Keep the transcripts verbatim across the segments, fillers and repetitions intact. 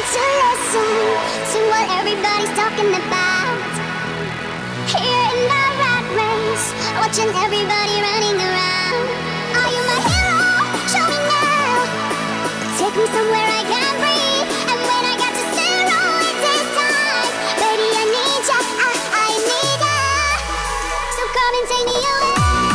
to listen to what everybody's talking about. Here in the rat race, watching everybody running around. Are you my hero? Show me now. Take me somewhere I can breathe. And when I get to zero, it is time. Baby, I need ya, I, I need ya. So come and take me away.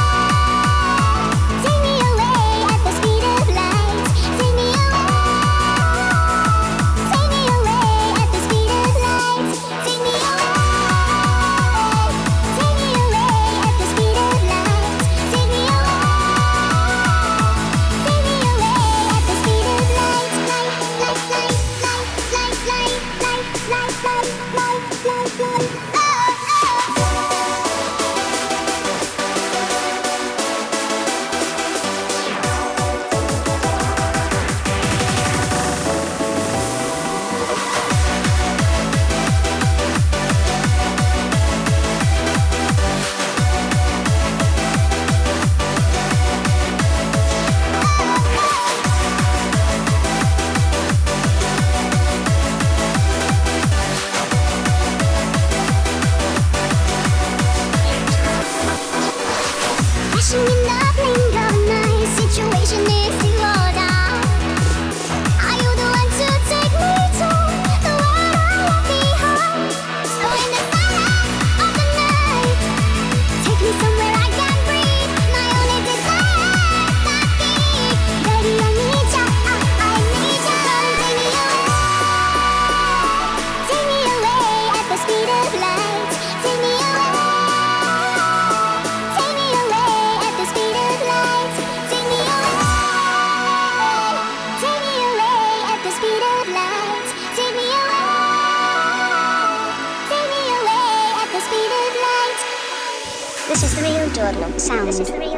In the blink of an eye, situation is to go down. Are you the one to take me to the world I left behind? So in the silence of the night, take me somewhere I can breathe. My only desire is that deep. Baby, I need ya, I, I need ya. Come take me away, take me away at the speed of light. Take me away. This is the real Jordan sound.